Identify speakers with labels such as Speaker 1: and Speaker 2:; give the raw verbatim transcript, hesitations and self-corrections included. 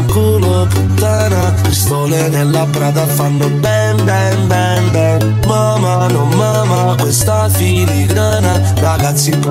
Speaker 1: culo puttana, pistole nella Prada fanno bang bang bang bang. Mamma non mama questa filigrana, ragazzi